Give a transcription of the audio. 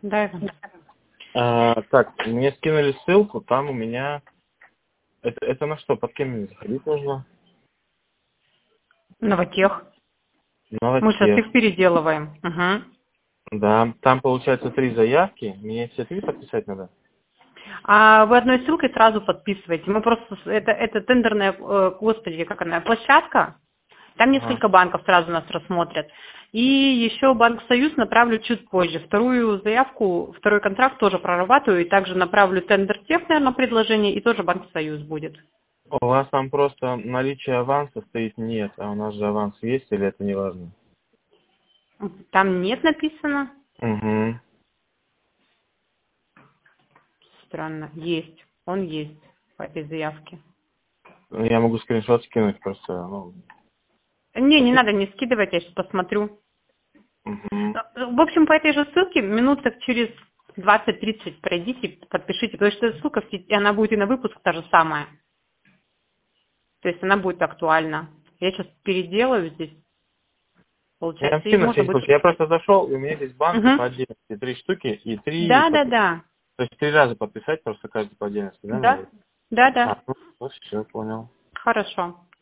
Да, Иван. Так, мне скинули ссылку, там у меня... Это на что? Под кем мне заходить нужно? Новотех. Мы сейчас Новотех. их переделываем. Угу. Да, там получается 3 заявки. Мне все 3 подписать надо? А вы одной ссылкой сразу подписываете. Мы просто это тендерная, господи, как она, площадка. Там Ага. несколько банков сразу нас рассмотрят. И еще Банк Союз направлю чуть позже. Вторую заявку, второй контракт тоже прорабатываю. И также направлю тендер тех, наверное, предложение. И тоже Банк Союз будет. У вас там просто наличие аванса стоит нет, а у нас же аванс есть или это не важно? Там нет написано. Угу. Странно. Есть. Он есть по этой заявке. Я могу скриншот скинуть просто, ну... Не надо, не скидывать, я сейчас посмотрю. Угу. В общем, по этой же ссылке минуток через 20-30 пройдите, подпишите, потому что эта ссылка, она будет и на выпуск та же самая. То есть она будет актуальна. Я сейчас переделаю здесь, Я там получается, и скину можно всякий будет... случай. Я просто зашел, и у меня здесь банки по Угу. отдельности, 3 штуки, и 3 Да. То есть 3 раза подписать, просто каждый по отдельности, да, Да, надо? да. Ну, все, понял. Хорошо.